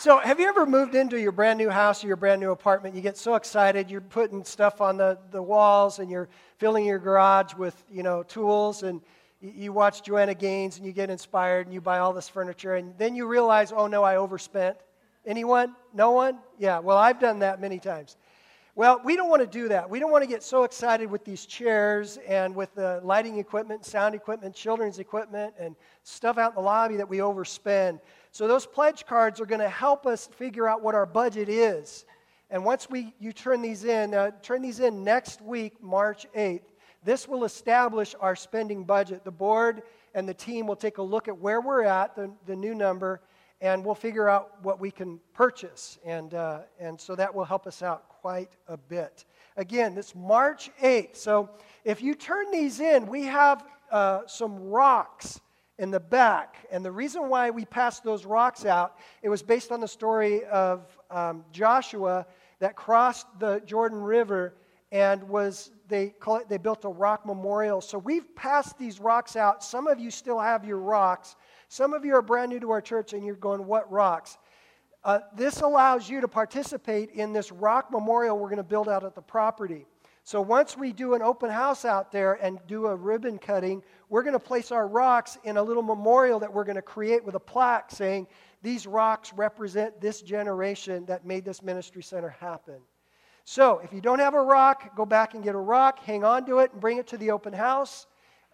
So have you ever moved into your brand new house or your brand new apartment? You get so excited, you're putting stuff on the walls and you're filling your garage with, tools, and you watch Joanna Gaines and you get inspired and you buy all this furniture, and then you realize, oh no, I overspent. Anyone? No one? Yeah, well, I've done that many times. Well, we don't want to do that. We don't want to get so excited with these chairs and with the lighting equipment, sound equipment, children's equipment, and stuff out in the lobby that we overspend. So those pledge cards are going to help us figure out what our budget is. And once you turn these in next week, March 8th, this will establish our spending budget. The board and the team will take a look at where we're at, the new number, and we'll figure out what we can purchase. And so that will help us out quite a bit. Again, this March 8th. So if you turn these in, we have some rocks in the back. And the reason why we passed those rocks out, it was based on the story of Joshua that crossed the Jordan River and they built a rock memorial. So we've passed these rocks out. Some of you still have your rocks. Some of you are brand new to our church and you're going, what rocks? This allows you to participate in this rock memorial we're going to build out at the property. So once we do an open house out there and do a ribbon cutting, we're going to place our rocks in a little memorial that we're going to create with a plaque saying, these rocks represent this generation that made this ministry center happen. So if you don't have a rock, go back and get a rock, hang on to it, and bring it to the open house.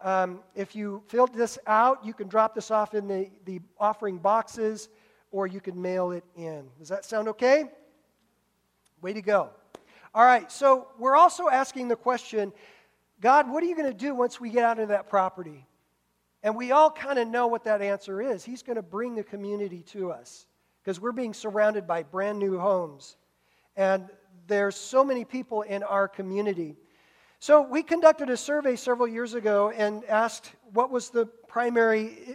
If you filled this out, you can drop this off in the offering boxes, or you can mail it in. Does that sound okay? Way to go. All right, so we're also asking the question, God, what are you going to do once we get out of that property? And we all kind of know what that answer is. He's going to bring the community to us because we're being surrounded by brand new homes. And there's so many people in our community. So we conducted a survey several years ago and asked what was the primary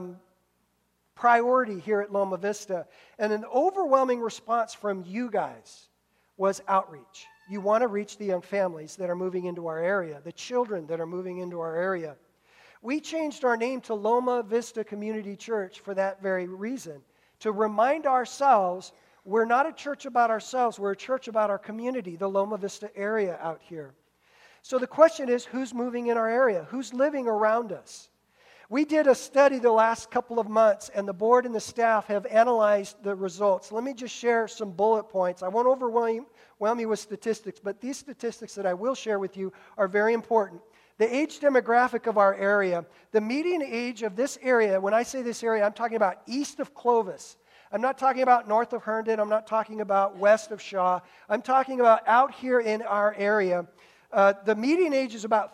priority here at Loma Vista. And an overwhelming response from you guys was outreach. You want to reach the young families that are moving into our area, the children that are moving into our area. We changed our name to Loma Vista Community Church for that very reason, to remind ourselves we're not a church about ourselves, we're a church about our community, the Loma Vista area out here. So the question is, who's moving in our area? Who's living around us? We did a study the last couple of months, and the board and the staff have analyzed the results. Let me just share some bullet points. I won't overwhelm you with statistics, but these statistics that I will share with you are very important. The age demographic of our area, the median age of this area, when I say this area, I'm talking about east of Clovis. I'm not talking about north of Herndon. I'm not talking about west of Shaw. I'm talking about out here in our area. The median age is about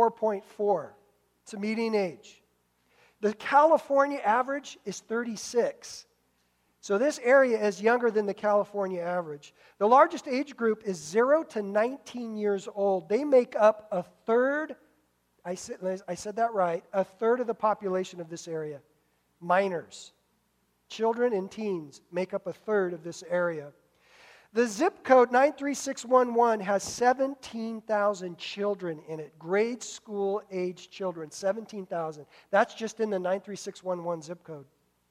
34.4. It's a median age. The California average is 36. So this area is younger than the California average. The largest age group is 0 to 19 years old. They make up a third, I said that right, a third of the population of this area. Minors, children and teens make up a third of this area. The zip code 93611 has 17,000 children in it, grade school age children, 17,000. That's just in the 93611 zip code.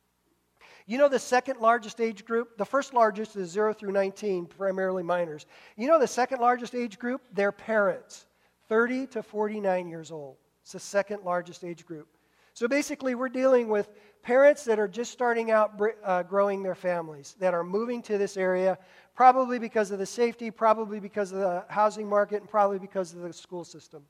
You know the second largest age group? The first largest is 0 through 19, primarily minors. You know the second largest age group? Their parents, 30 to 49 years old. It's the second largest age group. So basically we're dealing with parents that are just starting out growing their families, that are moving to this area, probably because of the safety, probably because of the housing market, and probably because of the school system.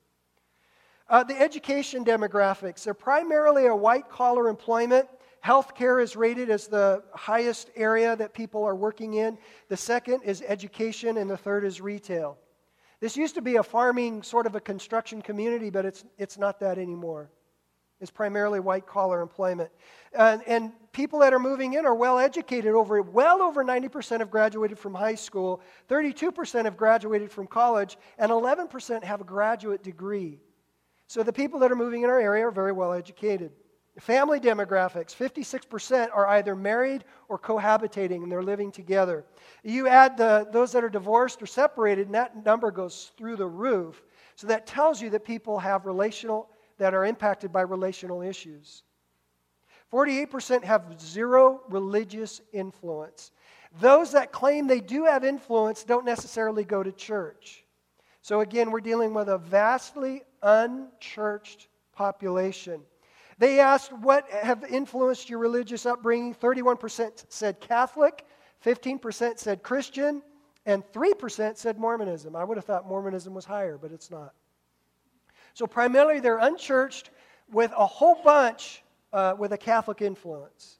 The education demographics, they're primarily a white-collar employment. Healthcare is rated as the highest area that people are working in. The second is education, and the third is retail. This used to be a farming, sort of a construction community, but it's not that anymore. It's primarily white-collar employment. And people that are moving in are well-educated. Well over 90% have graduated from high school, 32% have graduated from college, and 11% have a graduate degree. So the people that are moving in our area are very well-educated. Family demographics, 56% are either married or cohabitating, and they're living together. You add those that are divorced or separated, and that number goes through the roof. So that tells you that people have that are impacted by relational issues. 48% have zero religious influence. Those that claim they do have influence don't necessarily go to church. So again, we're dealing with a vastly unchurched population. They asked, what have influenced your religious upbringing? 31% said Catholic, 15% said Christian, and 3% said Mormonism. I would have thought Mormonism was higher, but it's not. So primarily they're unchurched with a whole bunch with a Catholic influence.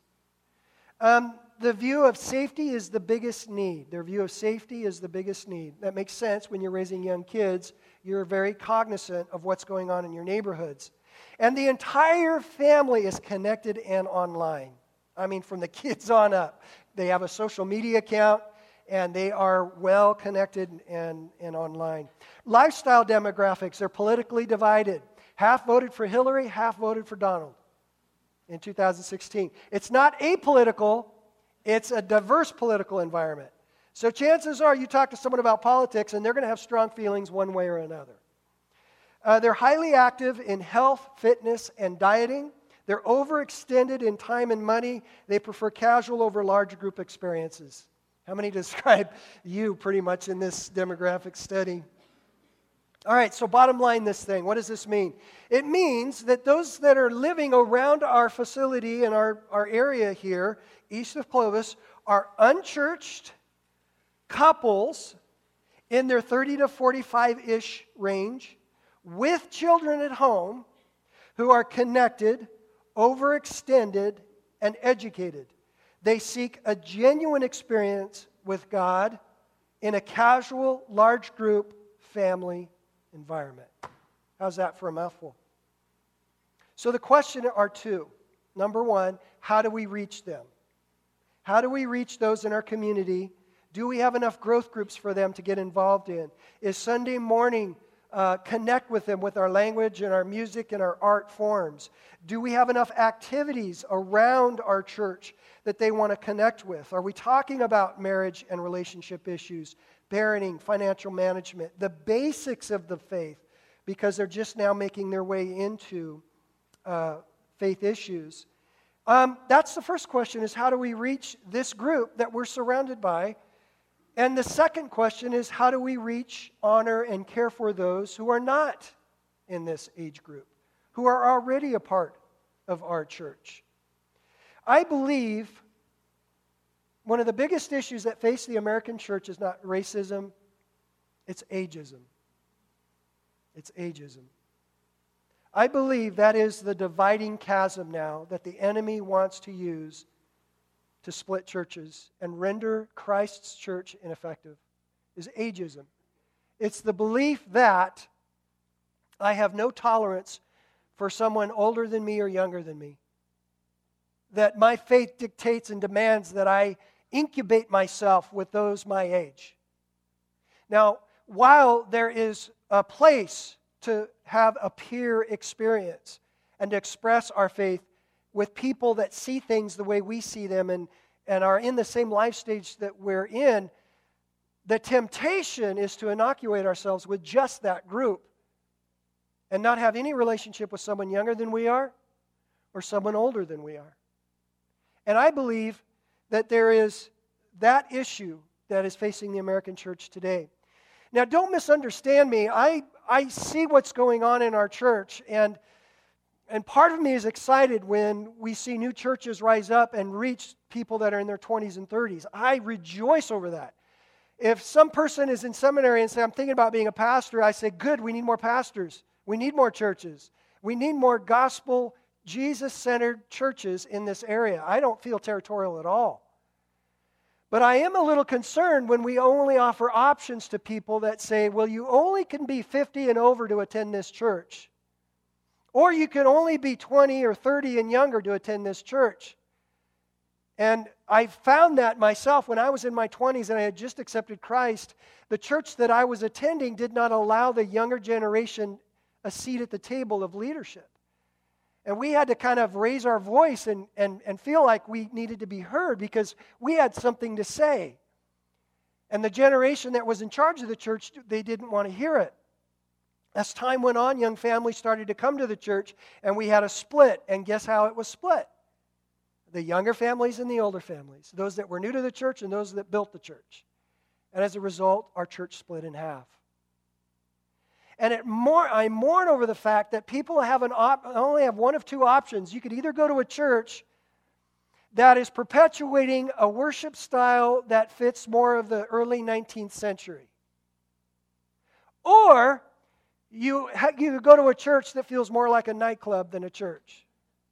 The view of safety is the biggest need. Their view of safety is the biggest need. That makes sense when you're raising young kids. You're very cognizant of what's going on in your neighborhoods. And the entire family is connected and online. I mean, from the kids on up. They have a social media account, and they are well connected and online. Lifestyle demographics, they're politically divided. Half voted for Hillary, half voted for Donald in 2016. It's not apolitical, it's a diverse political environment. So chances are you talk to someone about politics, and they're going to have strong feelings one way or another. They're highly active in health, fitness, and dieting. They're overextended in time and money. They prefer casual over large group experiences. How many describe you pretty much in this demographic study? All right, so bottom line this thing. What does this mean? It means that those that are living around our facility and our area here, east of Clovis, are unchurched couples in their 30 to 45-ish range with children at home who are connected, overextended, and educated. They seek a genuine experience with God in a casual, large group, family environment. How's that for a mouthful? So the question are two. Number one, how do we reach them? How do we reach those in our community? Do we have enough growth groups for them to get involved in? Is Sunday morning connect with them with our language and our music and our art forms? Do we have enough activities around our church that they want to connect with? Are we talking about marriage and relationship issues, parenting, financial management, the basics of the faith, because they're just now making their way into faith issues? That's the first question, is how do we reach this group that we're surrounded by? And the second question is, how do we reach, honor, and care for those who are not in this age group, who are already a part of our church? I believe one of the biggest issues that face the American church is not racism, it's ageism. It's ageism. I believe that is the dividing chasm now that the enemy wants to use to split churches and render Christ's church ineffective, is ageism. It's the belief that I have no tolerance for someone older than me or younger than me. That my faith dictates and demands that I incubate myself with those my age. Now, while there is a place to have a peer experience and to express our faith with people that see things the way we see them and are in the same life stage that we're in, the temptation is to inoculate ourselves with just that group and not have any relationship with someone younger than we are or someone older than we are. And I believe that there is that issue that is facing the American church today. Now, don't misunderstand me. I see what's going on in our church, and part of me is excited when we see new churches rise up and reach people that are in their 20s and 30s. I rejoice over that. If some person is in seminary and say, I'm thinking about being a pastor, I say, good, we need more pastors. We need more churches. We need more gospel, Jesus-centered churches in this area. I don't feel territorial at all. But I am a little concerned when we only offer options to people that say, well, you only can be 50 and over to attend this church. Or you can only be 20 or 30 and younger to attend this church. And I found that myself when I was in my 20s and I had just accepted Christ. The church that I was attending did not allow the younger generation a seat at the table of leadership. And we had to kind of raise our voice and feel like we needed to be heard because we had something to say. And the generation that was in charge of the church, they didn't want to hear it. As time went on, young families started to come to the church, and we had a split. And guess how it was split? the younger families and the older families, those that were new to the church and those that built the church. And as a result, our church split in half. And I mourn over the fact that people only have one of two options. You could either go to a church that is perpetuating a worship style that fits more of the early 19th century. Or you go to a church that feels more like a nightclub than a church.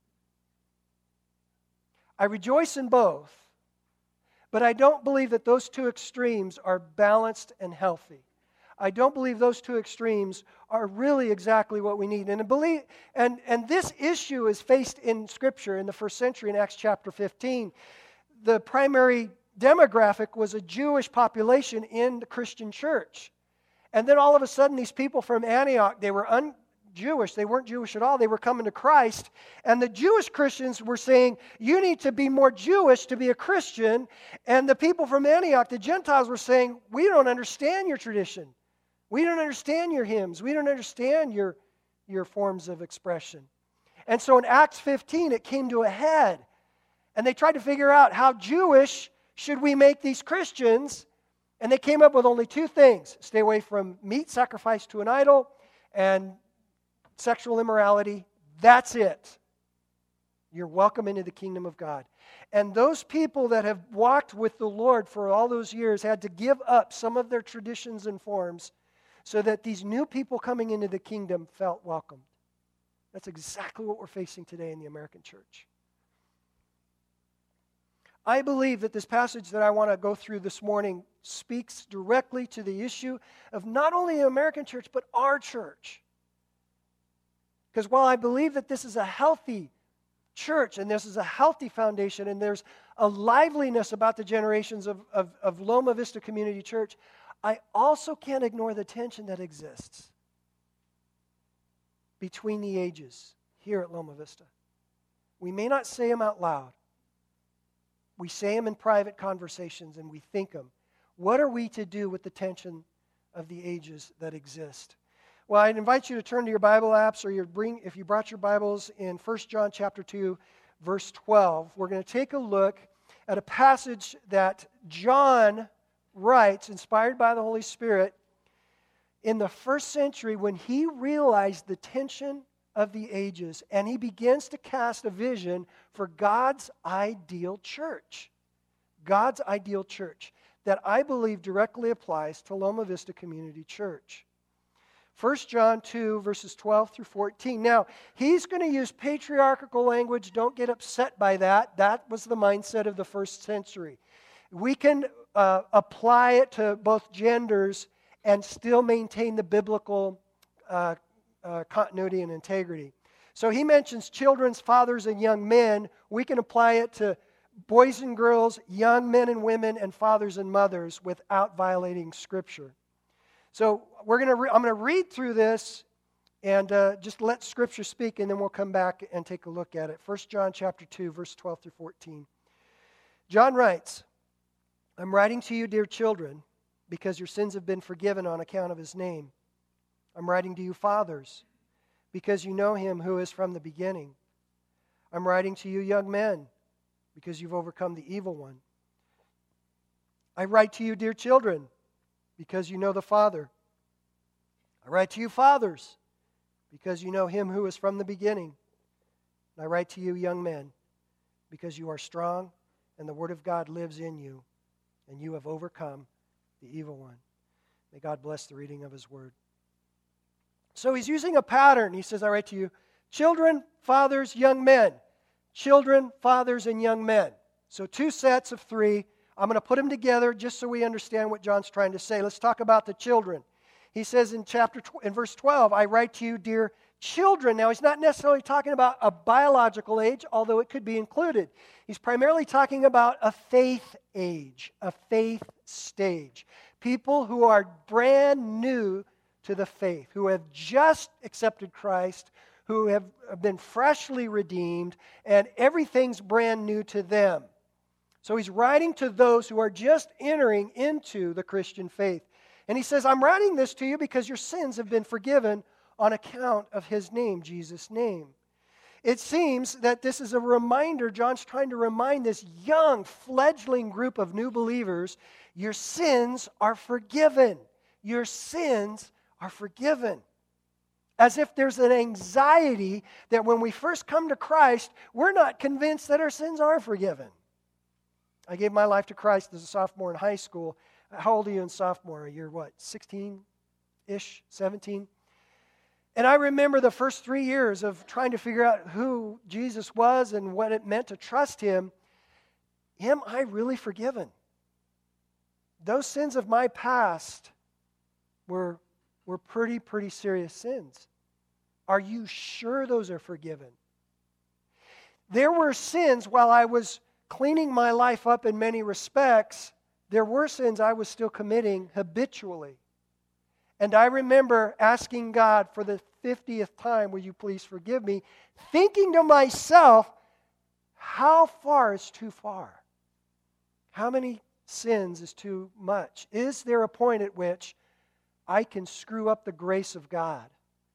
I rejoice in both, but I don't believe that those two extremes are balanced and healthy. I don't believe those two extremes are really exactly what we need. And this issue is faced in Scripture in the first century in Acts chapter 15. The primary demographic was a Jewish population in the Christian church. And then all of a sudden these people from Antioch, they were un-Jewish. They weren't Jewish at all. They were coming to Christ. And the Jewish Christians were saying, you need to be more Jewish to be a Christian. And the people from Antioch, the Gentiles, were saying, we don't understand your tradition. We don't understand your hymns. We don't understand your forms of expression. And so in Acts 15, it came to a head. And they tried to figure out how Jewish should we make these Christians. And they came up with only two things. Stay away from meat sacrificed to an idol and sexual immorality. That's it. You're welcome into the kingdom of God. And those people that have walked with the Lord for all those years had to give up some of their traditions and forms so that these new people coming into the kingdom felt welcomed. That's exactly what we're facing today in the American church. I believe that this passage that I want to go through this morning speaks directly to the issue of not only the American church, but our church. Because while I believe that this is a healthy church and this is a healthy foundation and there's a liveliness about the generations of Loma Vista Community Church, I also can't ignore the tension that exists between the ages here at Loma Vista. We may not say them out loud. We say them in private conversations and we think them. What are we to do with the tension of the ages that exist? Well, I'd invite you to turn to your Bible apps or if you brought your Bibles in 1 John chapter 2, verse 12. We're going to take a look at a passage that John writes, inspired by the Holy Spirit, in the first century when he realized the tension of the ages and he begins to cast a vision for God's ideal church. God's ideal church that I believe directly applies to Loma Vista Community Church. 1 John 2, verses 12 through 14. Now, he's going to use patriarchal language. Don't get upset by that. That was the mindset of the first century. We can apply it to both genders and still maintain the biblical continuity and integrity. So he mentions children's fathers and young men. We can apply it to boys and girls, young men and women, and fathers and mothers without violating Scripture. So I'm going to read through this and just let Scripture speak, and then we'll come back and take a look at it. 1 John chapter 2, verse 12 through 14. John writes, I'm writing to you, dear children, because your sins have been forgiven on account of his name. I'm writing to you, fathers, because you know him who is from the beginning. I'm writing to you, young men, because you've overcome the evil one. I write to you, dear children, because you know the Father. I write to you, fathers, because you know him who is from the beginning. And I write to you, young men, because you are strong and the word of God lives in you, and you have overcome the evil one. May God bless the reading of his word. So he's using a pattern. He says, I write to you, children, fathers, young men. Children, fathers, and young men. So two sets of three. I'm going to put them together just so we understand what John's trying to say. Let's talk about the children. He says in verse 12, I write to you, dear children. Now, he's not necessarily talking about a biological age, although it could be included. He's primarily talking about a faith age, a faith stage. People who are brand new to the faith, who have just accepted Christ, who have been freshly redeemed, and everything's brand new to them. So he's writing to those who are just entering into the Christian faith. And he says, I'm writing this to you because your sins have been forgiven on account of his name, Jesus' name. It seems that this is a reminder. John's trying to remind this young, fledgling group of new believers, your sins are forgiven. Your sins are forgiven. As if there's an anxiety that when we first come to Christ, we're not convinced that our sins are forgiven. I gave my life to Christ as a sophomore in high school. How old are you in sophomore? You're what, 16-ish, 17? And I remember the first 3 years of trying to figure out who Jesus was and what it meant to trust Him. Am I really forgiven? Those sins of my past were pretty serious sins. Are you sure those are forgiven? There were sins while I was cleaning my life up in many respects. There were sins I was still committing habitually. And I remember asking God for the 50th time, will you please forgive me? Thinking to myself, how far is too far? How many sins is too much? Is there a point at which I can screw up the grace of God?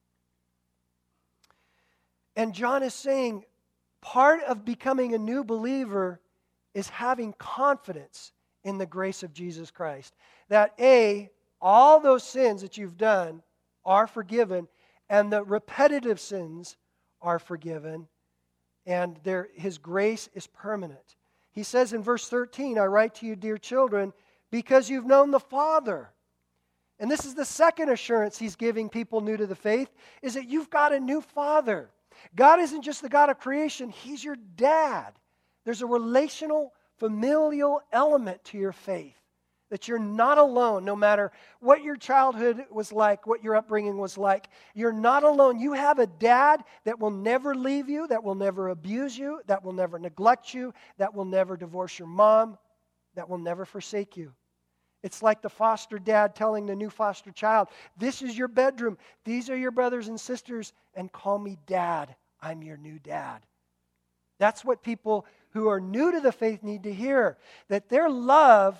And John is saying part of becoming a new believer is having confidence in the grace of Jesus Christ. That A, all those sins that you've done are forgiven, and the repetitive sins are forgiven, and His grace is permanent. He says in verse 13, I write to you, dear children, because you've known the Father. And this is the second assurance He's giving people new to the faith, is that you've got a new Father. God isn't just the God of creation, He's your dad. There's a relational, familial element to your faith, that you're not alone, no matter what your childhood was like, what your upbringing was like. You're not alone. You have a dad that will never leave you, that will never abuse you, that will never neglect you, that will never divorce your mom, that will never forsake you. It's like the foster dad telling the new foster child, this is your bedroom, these are your brothers and sisters, and call me dad. I'm your new dad. That's what people who are new to the faith need to hear, that they're loved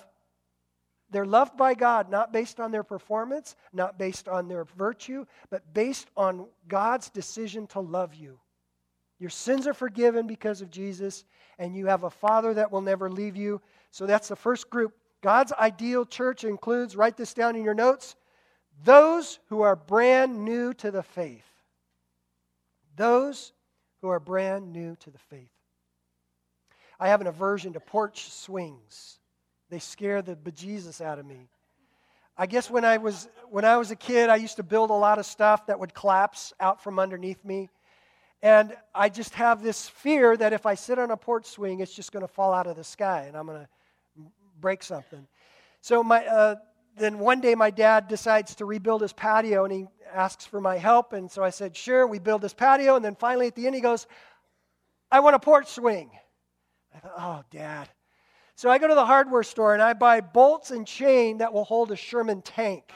by God, not based on their performance, not based on their virtue, but based on God's decision to love you. Your sins are forgiven because of Jesus, and you have a Father that will never leave you. So that's the first group. God's ideal church includes, write this down in your notes, those who are brand new to the faith. Those who are brand new to the faith. I have an aversion to porch swings. They scare the bejesus out of me. I guess when I was a kid, I used to build a lot of stuff that would collapse out from underneath me. And I just have this fear that if I sit on a porch swing, it's just going to fall out of the sky and I'm going to break something. So then one day my dad decides to rebuild his patio and he asks for my help. And so I said, sure, we build this patio. And then finally at the end he goes, I want a porch swing. I thought, oh, Dad. So I go to the hardware store and I buy bolts and chain that will hold a Sherman tank.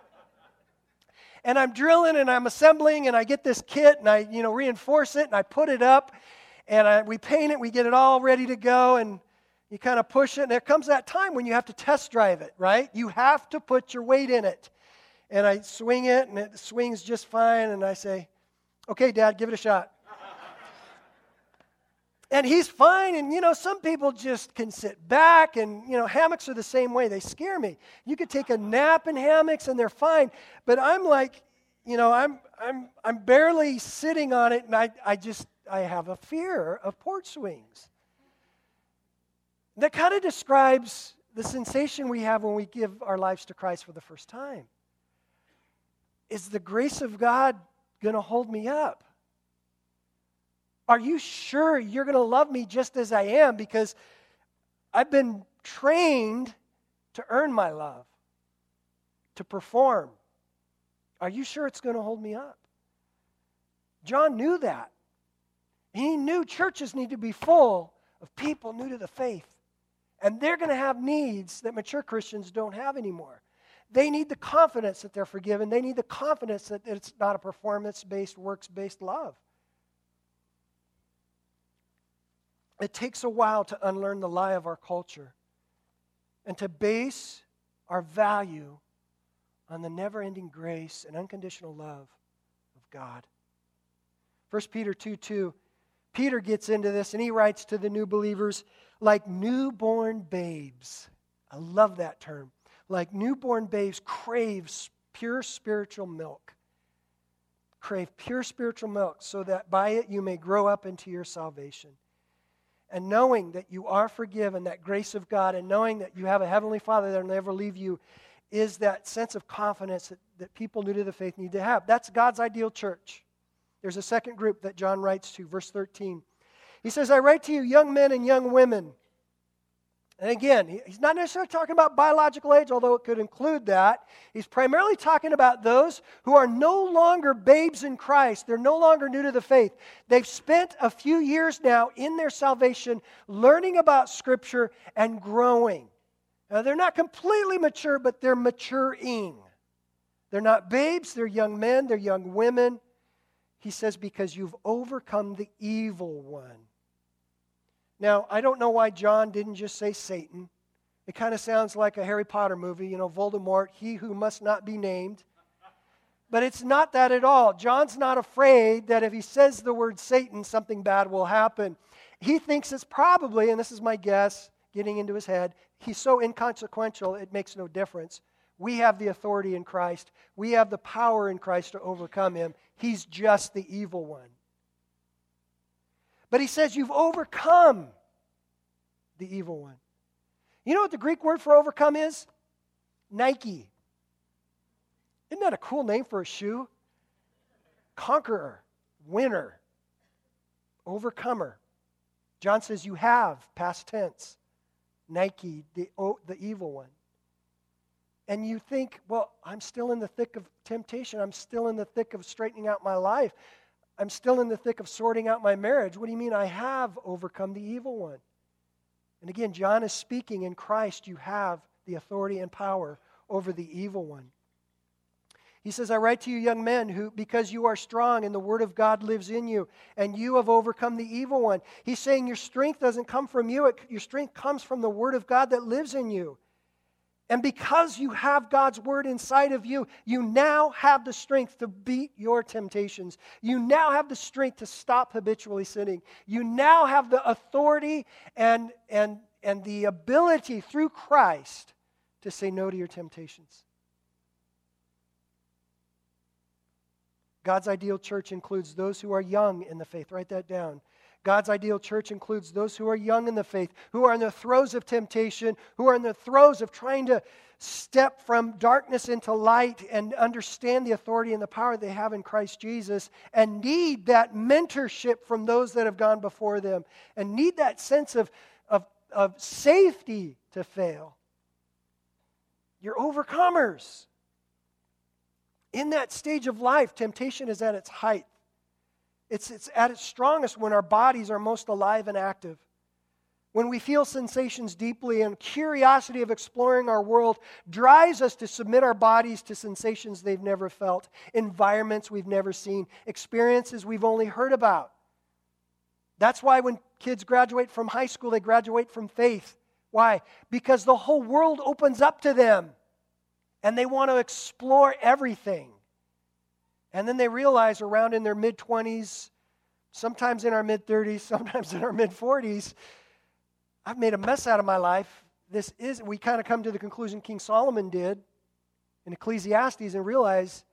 And I'm drilling and I'm assembling and I get this kit and I reinforce it and I put it up and we paint it, we get it all ready to go and you kind of push it and there comes that time when you have to test drive it, right? You have to put your weight in it. And I swing it and it swings just fine and I say, okay, Dad, give it a shot. And he's fine, and, some people just can sit back, and, hammocks are the same way. They scare me. You could take a nap in hammocks, and they're fine. But I'm like, I'm barely sitting on it, and I have a fear of porch swings. That kind of describes the sensation we have when we give our lives to Christ for the first time. Is the grace of God going to hold me up? Are you sure you're going to love me just as I am? Because I've been trained to earn my love, to perform. Are you sure it's going to hold me up? John knew that. He knew churches need to be full of people new to the faith. And they're going to have needs that mature Christians don't have anymore. They need the confidence that they're forgiven. They need the confidence that it's not a performance-based, works-based love. It takes a while to unlearn the lie of our culture and to base our value on the never-ending grace and unconditional love of God. 1 Peter 2:2 Peter gets into this, and he writes to the new believers, like newborn babes. I love that term. Like newborn babes crave pure spiritual milk. Crave pure spiritual milk so that by it you may grow up into your salvation. And knowing that you are forgiven, that grace of God, and knowing that you have a heavenly Father that will never leave you, is that sense of confidence that people new to the faith need to have. That's God's ideal church. There's a second group that John writes to, verse 13. He says, I write to you, young men and young women. And again, he's not necessarily talking about biological age, although it could include that. He's primarily talking about those who are no longer babes in Christ. They're no longer new to the faith. They've spent a few years now in their salvation learning about Scripture and growing. Now, they're not completely mature, but they're maturing. They're not babes, they're young men, they're young women. He says, because you've overcome the evil one. Now, I don't know why John didn't just say Satan. It kind of sounds like a Harry Potter movie, Voldemort, he who must not be named. But it's not that at all. John's not afraid that if he says the word Satan, something bad will happen. He thinks it's probably, and this is my guess, getting into his head, he's so inconsequential, it makes no difference. We have the authority in Christ. We have the power in Christ to overcome him. He's just the evil one. But he says you've overcome the evil one. You know what the Greek word for overcome is? Nike. Isn't that a cool name for a shoe? Conqueror, winner, overcomer. John says you have, past tense, Nike, the evil one. And you think, well, I'm still in the thick of temptation. I'm still in the thick of straightening out my life. I'm still in the thick of sorting out my marriage. What do you mean I have overcome the evil one? And again, John is speaking in Christ. You have the authority and power over the evil one. He says, I write to you, young men, who, because you are strong and the word of God lives in you, and you have overcome the evil one. He's saying your strength doesn't come from you. Your strength comes from the word of God that lives in you. And because you have God's word inside of you, you now have the strength to beat your temptations. You now have the strength to stop habitually sinning. You now have the authority and the ability through Christ to say no to your temptations. God's ideal church includes those who are young in the faith. Write that down. God's ideal church includes those who are young in the faith, who are in the throes of temptation, who are in the throes of trying to step from darkness into light and understand the authority and the power they have in Christ Jesus, and need that mentorship from those that have gone before them, and need that sense of safety to fail. You're overcomers. In that stage of life, temptation is at its height. It's at its strongest when our bodies are most alive and active. When we feel sensations deeply and curiosity of exploring our world drives us to submit our bodies to sensations they've never felt, environments we've never seen, experiences we've only heard about. That's why when kids graduate from high school, they graduate from faith. Why? Because the whole world opens up to them and they want to explore everything. And then they realize around in their mid-20s, sometimes in our mid-30s, sometimes in our mid-40s, I've made a mess out of my life. We kind of come to the conclusion King Solomon did in Ecclesiastes and realize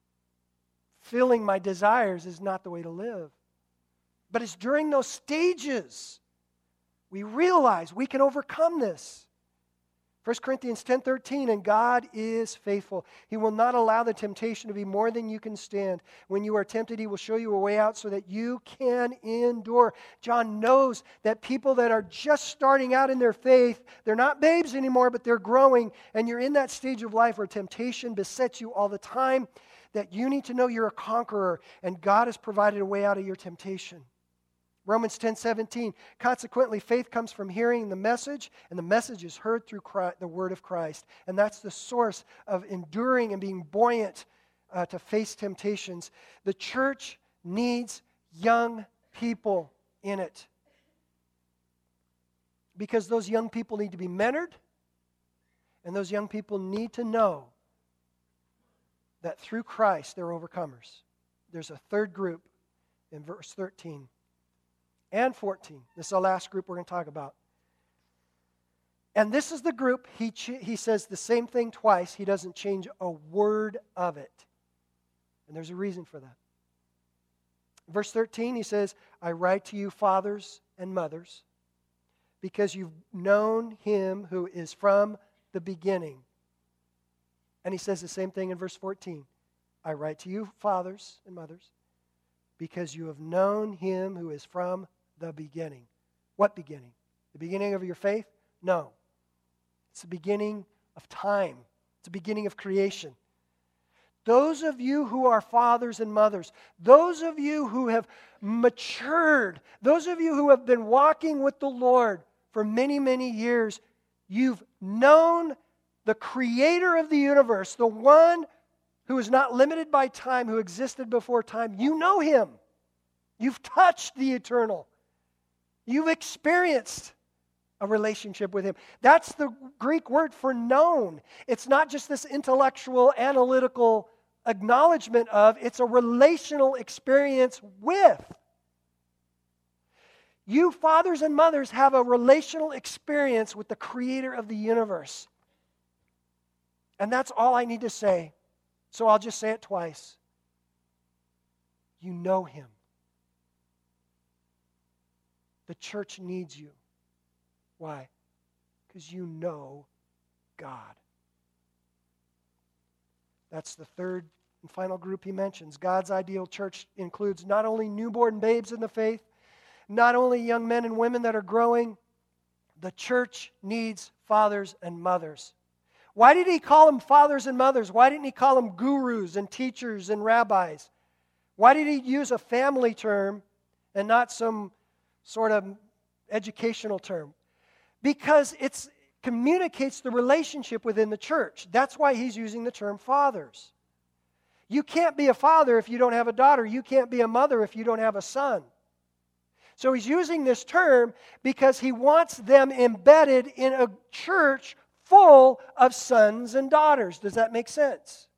filling my desires is not the way to live. But it's during those stages we realize we can overcome this. 1 Corinthians 10:13, and God is faithful. He will not allow the temptation to be more than you can stand. When you are tempted, He will show you a way out so that you can endure. John knows that people that are just starting out in their faith, they're not babes anymore, but they're growing, and you're in that stage of life where temptation besets you all the time, that you need to know you're a conqueror, and God has provided a way out of your temptation. Romans 10:17, consequently, faith comes from hearing the message, and the message is heard through the word of Christ. And that's the source of enduring and being buoyant to face temptations. The church needs young people in it. Because those young people need to be mentored, and those young people need to know that through Christ they're overcomers. There's a third group in verse 13. and 14. This is the last group we're going to talk about. And this is the group, he says the same thing twice. He doesn't change a word of it. And there's a reason for that. Verse 13, he says, I write to you, fathers and mothers, because you've known him who is from the beginning. And he says the same thing in verse 14. I write to you, fathers and mothers, because you have known him who is from the beginning. What beginning? The beginning of your faith? No. It's the beginning of time. It's the beginning of creation. Those of you who are fathers and mothers, those of you who have matured, those of you who have been walking with the Lord for many, many years, you've known the creator of the universe, the one who is not limited by time, who existed before time. You know him. You've touched the eternal. You've experienced a relationship with him. That's the Greek word for known. It's not just this intellectual, analytical acknowledgement of, it's a relational experience with. You fathers and mothers have a relational experience with the creator of the universe. And that's all I need to say. So I'll just say it twice. You know him. The church needs you. Why? Because you know God. That's the third and final group he mentions. God's ideal church includes not only newborn babes in the faith, not only young men and women that are growing. The church needs fathers and mothers. Why did he call them fathers and mothers? Why didn't he call them gurus and teachers and rabbis? Why did he use a family term and not some sort of educational term? Because it communicates the relationship within the church. That's why he's using the term fathers. You can't be a father if you don't have a daughter. You can't be a mother if you don't have a son. So he's using this term because he wants them embedded in a church full of sons and daughters. Does that make sense?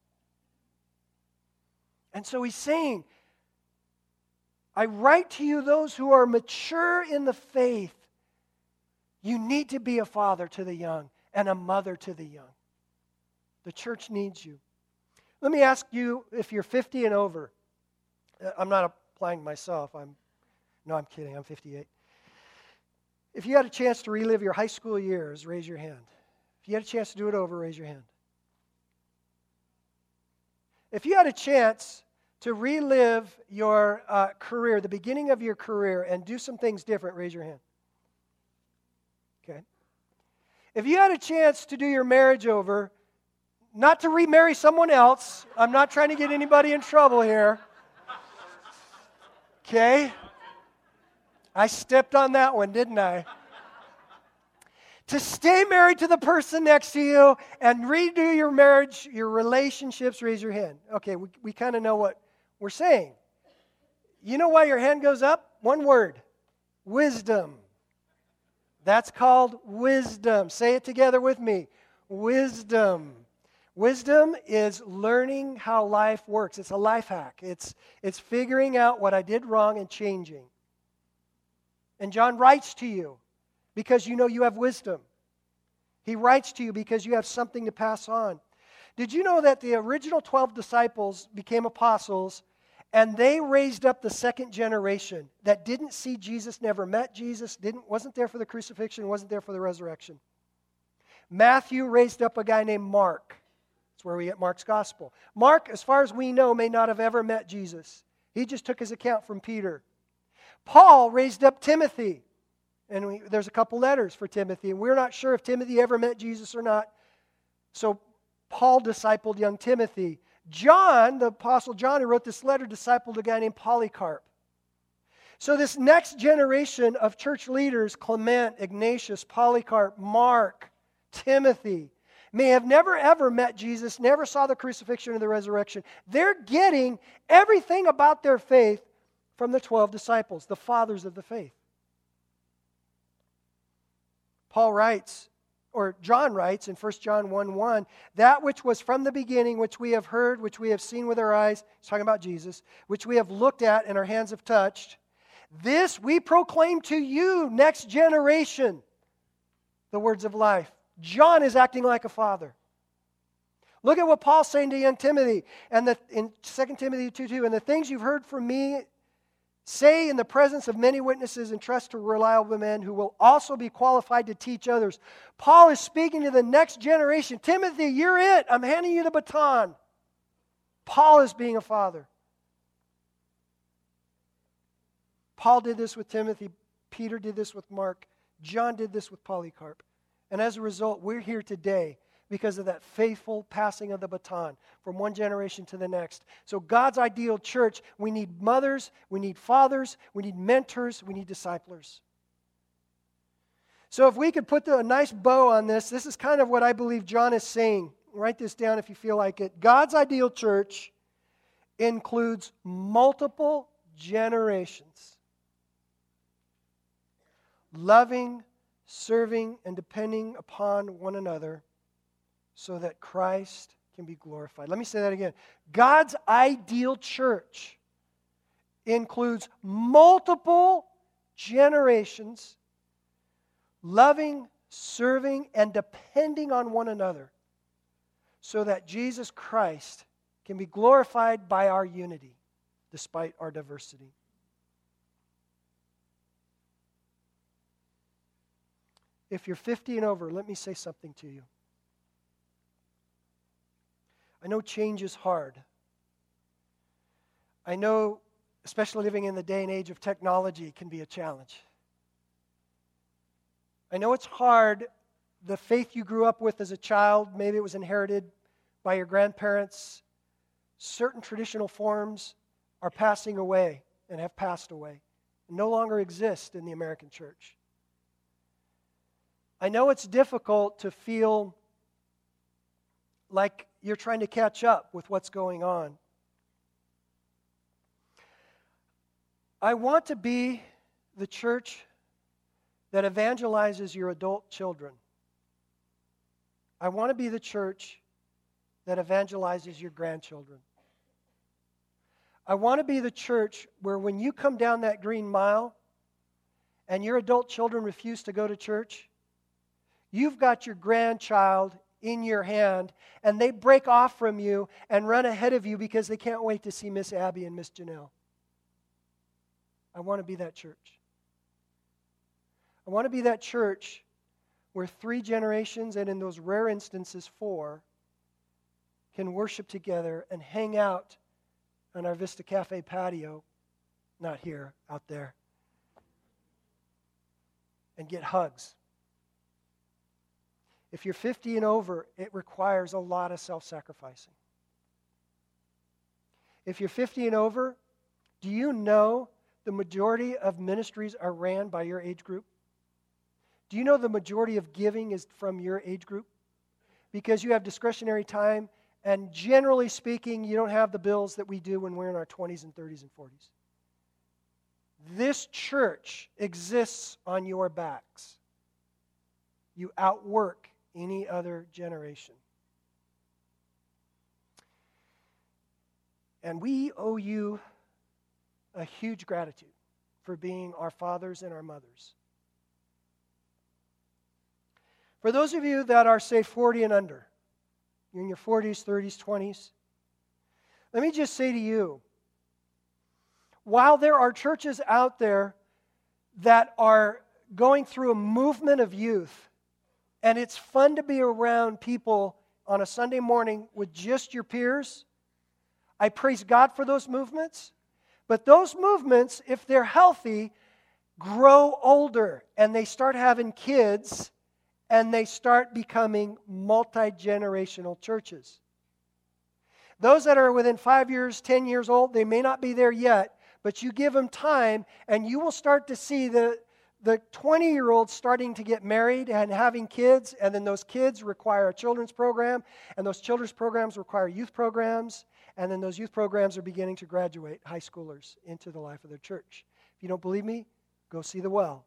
And so he's saying, I write to you those who are mature in the faith. You need to be a father to the young and a mother to the young. The church needs you. Let me ask you, if you're 50 and over, I'm not applying myself. I'm kidding. I'm 58. If you had a chance to relive your high school years, raise your hand. If you had a chance to do it over, raise your hand. If you had a chance to relive your career, the beginning of your career, and do some things different, raise your hand. Okay. If you had a chance to do your marriage over, not to remarry someone else, I'm not trying to get anybody in trouble here. Okay? I stepped on that one, didn't I? To stay married to the person next to you and redo your marriage, your relationships, raise your hand. Okay, we kind of know what we're saying. You know why your hand goes up? One word. Wisdom. That's called wisdom. Say it together with me. Wisdom. Wisdom is learning how life works. It's a life hack. It's figuring out what I did wrong and changing. And John writes to you because you know you have wisdom. He writes to you because you have something to pass on. Did you know that the original 12 disciples became apostles and they raised up the second generation that didn't see Jesus, never met Jesus, wasn't there for the crucifixion, wasn't there for the resurrection? Matthew raised up a guy named Mark. That's where we get Mark's gospel. Mark, as far as we know, may not have ever met Jesus. He just took his account from Peter. Paul raised up Timothy. And there's a couple letters for Timothy. And we're not sure if Timothy ever met Jesus or not. So Paul discipled young Timothy. John, the Apostle John, who wrote this letter, discipled a guy named Polycarp. So this next generation of church leaders, Clement, Ignatius, Polycarp, Mark, Timothy, may have never ever met Jesus, never saw the crucifixion or the resurrection. They're getting everything about their faith from the 12 disciples, the fathers of the faith. Paul writes, or John writes in 1 John 1:1, that which was from the beginning, which we have heard, which we have seen with our eyes, he's talking about Jesus, which we have looked at and our hands have touched, This we proclaim to you, next generation, the words of life. John is acting like a father. Look at what Paul's saying to young Timothy in 2 Timothy 2:2. And the things you've heard from me, say in the presence of many witnesses, and trust to reliable men who will also be qualified to teach others. Paul is speaking to the next generation. Timothy, you're it. I'm handing you the baton. Paul is being a father. Paul did this with Timothy. Peter did this with Mark. John did this with Polycarp. And as a result, we're here today because of that faithful passing of the baton from one generation to the next. So God's ideal church, we need mothers, we need fathers, we need mentors, we need disciplers. So if we could put a nice bow on this is kind of what I believe John is saying. Write this down if you feel like it. God's ideal church includes multiple generations, loving, serving, and depending upon one another so that Christ can be glorified. Let me say that again. God's ideal church includes multiple generations, loving, serving, and depending on one another so that Jesus Christ can be glorified by our unity despite our diversity. If you're 50 and over, let me say something to you. I know change is hard. I know, especially living in the day and age of technology, can be a challenge. I know it's hard. The faith you grew up with as a child, maybe it was inherited by your grandparents. Certain traditional forms are passing away and have passed away and no longer exist in the American church. I know it's difficult to feel like you're trying to catch up with what's going on. I want to be the church that evangelizes your adult children. I want to be the church that evangelizes your grandchildren. I want to be the church where when you come down that green mile and your adult children refuse to go to church, you've got your grandchild in your hand, and they break off from you and run ahead of you because they can't wait to see Miss Abby and Miss Janelle. I want to be that church. I want to be that church where 3 generations, and in those rare instances 4, can worship together and hang out on our Vista Cafe patio, not here, out there, and get hugs. If you're 50 and over, it requires a lot of self-sacrificing. If you're 50 and over, do you know the majority of ministries are ran by your age group? Do you know the majority of giving is from your age group? Because you have discretionary time, and generally speaking, you don't have the bills that we do when we're in our 20s and 30s and 40s. This church exists on your backs. You outwork any other generation. And we owe you a huge gratitude for being our fathers and our mothers. For those of you that are, say, 40 and under, you're in your 40s, 30s, 20s, let me just say to you, while there are churches out there that are going through a movement of youth, and it's fun to be around people on a Sunday morning with just your peers, I praise God for those movements. But those movements, if they're healthy, grow older and they start having kids and they start becoming multi-generational churches. Those that are within 5 years, 10 years old, they may not be there yet, but you give them time and you will start to see the 20-year-olds starting to get married and having kids, and then those kids require a children's program, and those children's programs require youth programs, and then those youth programs are beginning to graduate high schoolers into the life of their church. If you don't believe me, go see The Well.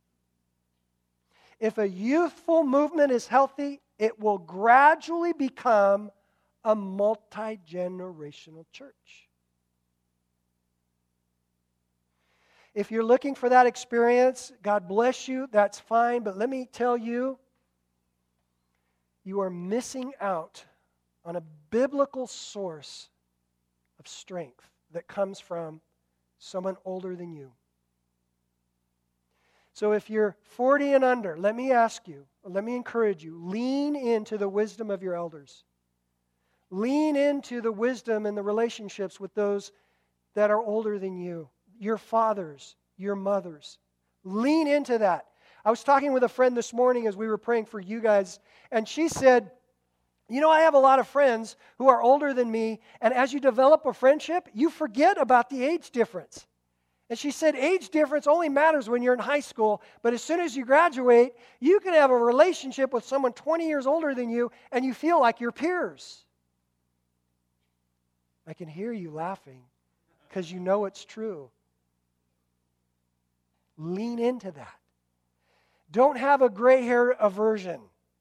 If a youthful movement is healthy, it will gradually become a multi-generational church. If you're looking for that experience, God bless you, that's fine. But let me tell you, you are missing out on a biblical source of strength that comes from someone older than you. So if you're 40 and under, let me ask you, let me encourage you, lean into the wisdom of your elders. Lean into the wisdom and the relationships with those that are older than you, your fathers, your mothers. Lean into that. I was talking with a friend this morning as we were praying for you guys, and she said, you know, I have a lot of friends who are older than me, and as you develop a friendship, you forget about the age difference. And she said, age difference only matters when you're in high school, but as soon as you graduate, you can have a relationship with someone 20 years older than you, and you feel like you're peers. I can hear you laughing because you know it's true. Lean into that. Don't have a gray hair aversion.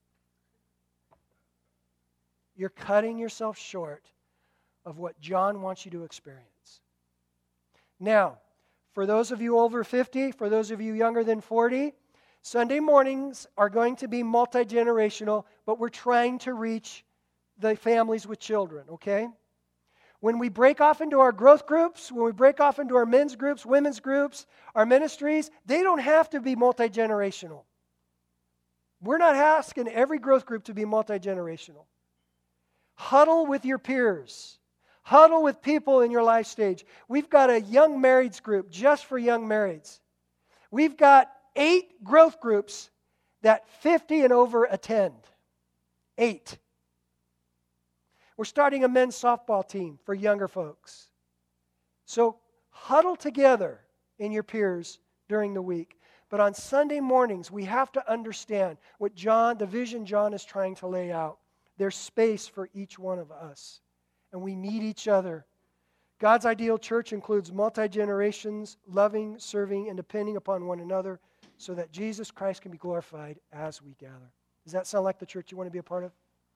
You're cutting yourself short of what John wants you to experience. Now, for those of you over 50, for those of you younger than 40, Sunday mornings are going to be multi-generational, but we're trying to reach the families with children, okay? When we break off into our growth groups, when we break off into our men's groups, women's groups, our ministries, they don't have to be multi-generational. We're not asking every growth group to be multi-generational. Huddle with your peers. Huddle with people in your life stage. We've got a young marrieds group just for young marrieds. We've got 8 growth groups that 50 and over attend. 8. We're starting a men's softball team for younger folks. So huddle together in your peers during the week. But on Sunday mornings, we have to understand what the vision John is trying to lay out. There's space for each one of us. And we need each other. God's ideal church includes multi-generations, loving, serving, and depending upon one another so that Jesus Christ can be glorified as we gather. Does that sound like the church you want to be a part of?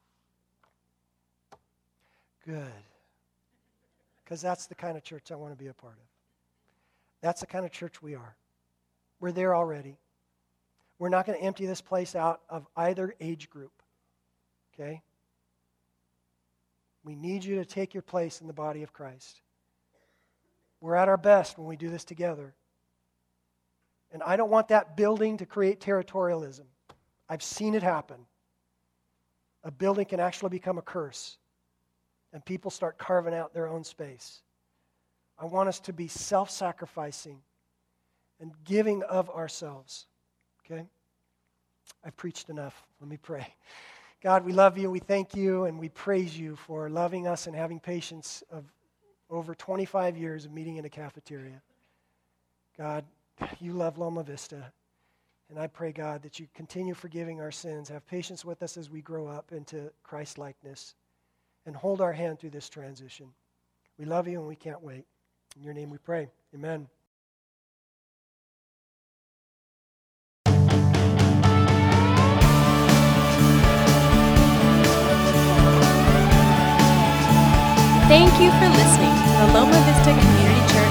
Good. Because that's the kind of church I want to be a part of. That's the kind of church we are. We're there already. We're not going to empty this place out of either age group. Okay? We need you to take your place in the body of Christ. We're at our best when we do this together. And I don't want that building to create territorialism. I've seen it happen. A building can actually become a curse, and people start carving out their own space. I want us to be self-sacrificing and giving of ourselves. Okay? I've preached enough. Let me pray. God, we love you, we thank you, and we praise you for loving us and having patience of over 25 years of meeting in a cafeteria. God, you love Loma Vista, and I pray, God, that you continue forgiving our sins, have patience with us as we grow up into Christ-likeness, and hold our hand through this transition. We love you, and we can't wait. In your name we pray. Amen. Thank you for listening to the Loma Vista Community Church